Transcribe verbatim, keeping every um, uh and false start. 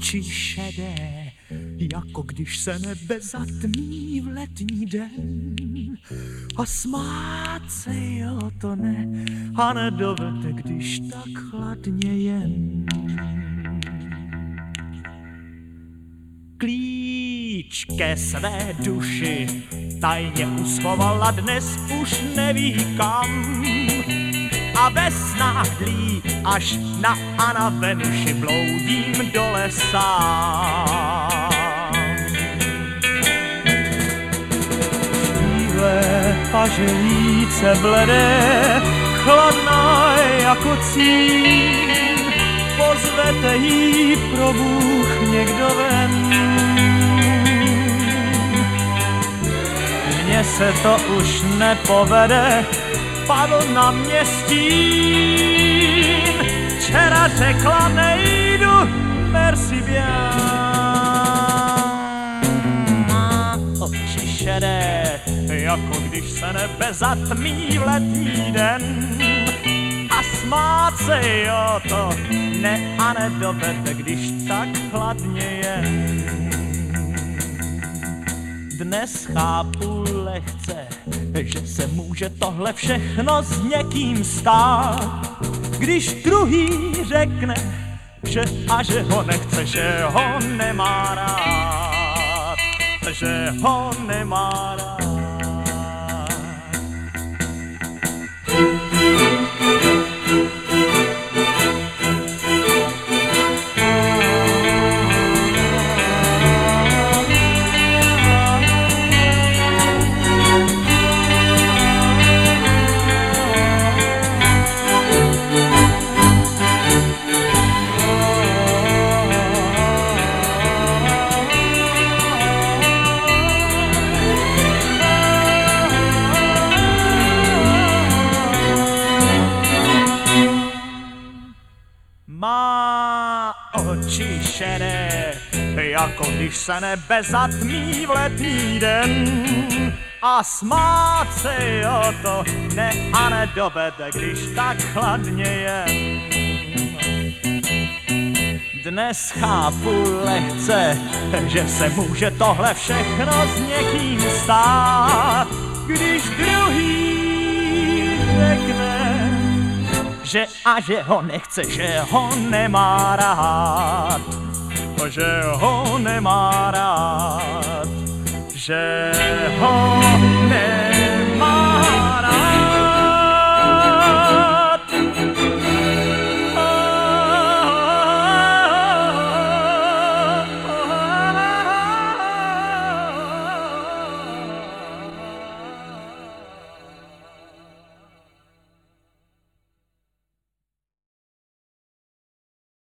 oči šedé, jako když se nebe zatmí v letní den. A smát se, jo, to ne, a nedovede, když tak chladně jen. Klíč ke své duši tajně uschovala, dnes už neví kam. A ve snách dlí až na Ana Venuši bloudím do lesa. Štíhlé paželíce bledé, chladná jako cín, pozvete jí pro Bůh někdo ven. Mně se to už nepovede, padl na mě stín. Včera řekla nejdu, merci bien. Oči šedé, jako když se nebe zatmí v letní den. A smát se, jo, to ne a nedovede, když tak chladně jen. Dnes chápu lehce, že se může tohle všechno s někým stát. Když druhý řekne, že a že ho nechce, že ho nemá rád, že ho nemá rád. Má oči šedé, jako když se nebe zatmí v letní den. A smát se, jo, to ne a nedovede, když tak chladně jen. Dnes chápu lehce, že se může tohle všechno s někým stát. Když druhý řekne, že a že ho nechce, že ho nemá rád, že ho nemá rád, že ho nemá rád.